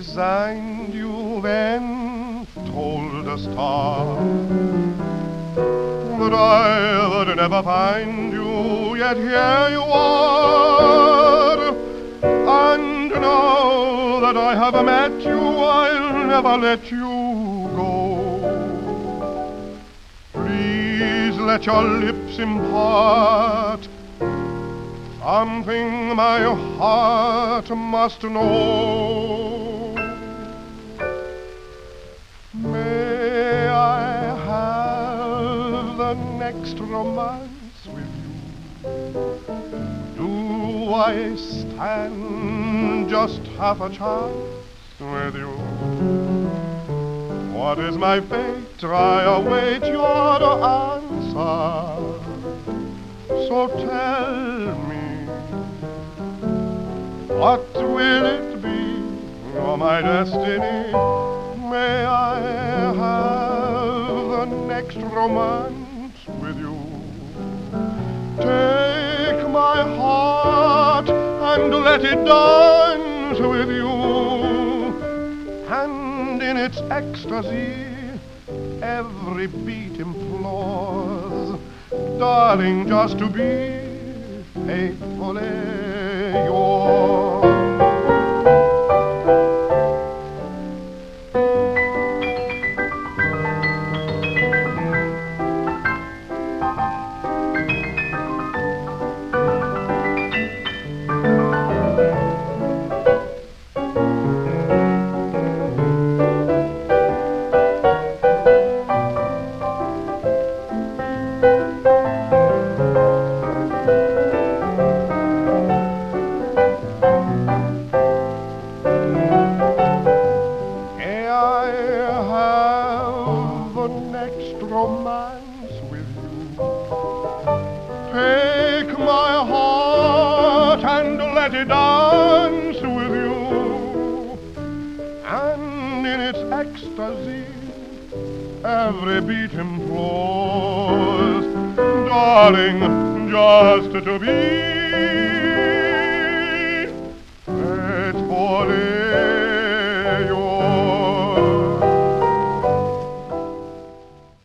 resigned you then told a star that I would never find you, yet here you are. And now that I have met you, I'll never let you go. Please let your lips impart something my heart must know. May I have the next romance with you? Do I stand just half a chance with you? What is my fate? I await your answer. So tell me, what will it be, or my destiny? May I have the next romance with you? Take my heart and let it dance with you, and in its ecstasy every beat implores, darling, just to be faithfully yours. Romance with you. Take my heart and let it dance with you, and in its ecstasy every beat implores, darling, just to be